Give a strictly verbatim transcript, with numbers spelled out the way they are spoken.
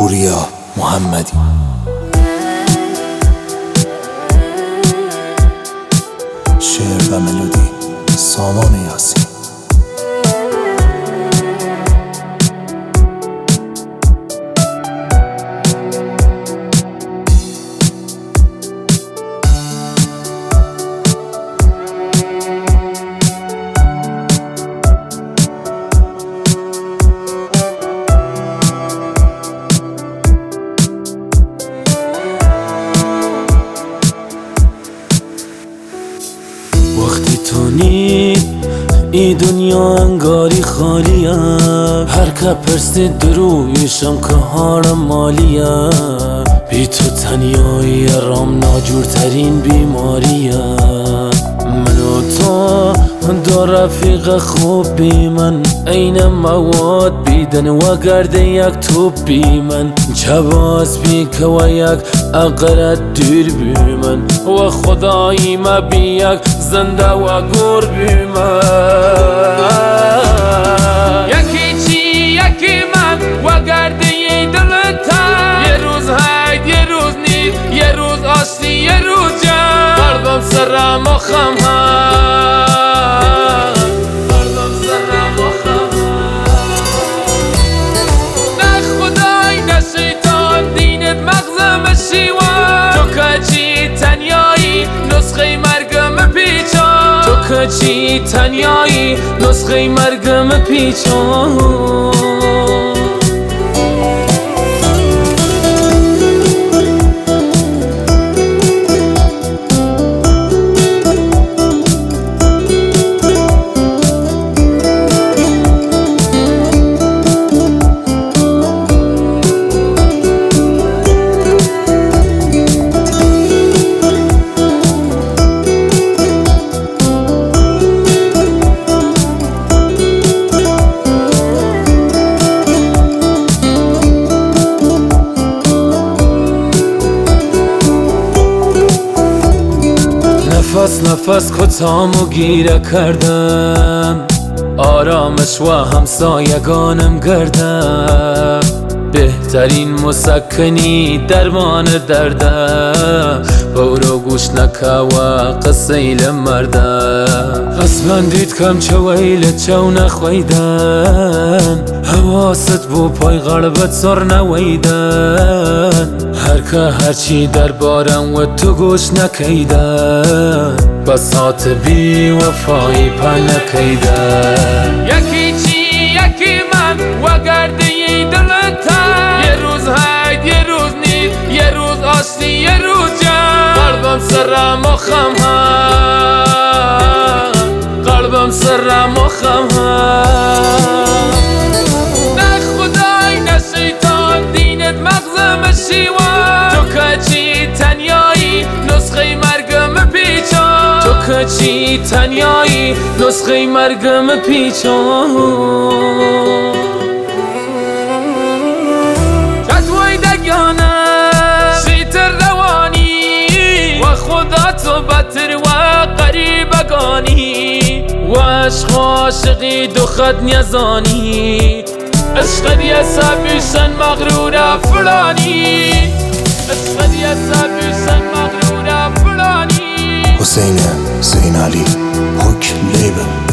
پوریا محمدی. شعر و ملودی سامان یاسین. وقتی تو نید ای دنیا انگاری خالیه، هر که پرسید درویشم که هارم مالیه. بی تو تنیایی رام ناجورترین بیماریه. من و تو دو رفیق خوب بی من، این مواد بیدن و گرده یک توپ بی من. جواز بی که و یک اقرد دیر بی من، و خدایی ما بی یک زنده و گور بی من. یکی چی یکی من و گرده دلتن، یه روز هید یه روز نید، یه روز آشتی یه روز جنگ. قلبم سرم و خم هم، قلبم سرم و خم هم. نه خدای نه شیطان دینت مغزم شیوان. تو که چی تنیایی نسخه مرگم پیچان. تو که چی تنیایی نسخه مرگم پیچان. نفس نفس کتامو گیره کردم، آرامش و همسایگانم گردم. بهترین مسکنی درمان دردم، برو گوش نکه و قصه مردم. اصلا دید کم چه ویل چو نخویدن، حواست بو پای غربت سر نویدن. هر که هرچی در بارم و تو گوش نکیدن، بساط بی وفایی پا نکیدن. یکی چی یکی من و گرده دلتن، یه روز هید یه روز نید، یه روز آشتی یه روز جنگ. قلبم سرم و خم هم، قلبم سرم و خم هم. نه خدای نه شیطان دینت مغزم شیوان. تو که چی تنیایی نسخه مرگم پیچان. تو که چی تنیایی نسخه مرگم پیچان. جدوی دگانم شیطر روانی، و خدا تو بطر و قریبگانی. و عشق عاشقی دو خد نیزانی، عشق دیسابیشن مغرور فلانی. عشق دیسابیشن مغرور فلانی. حسین زین علی، هوک لیبل.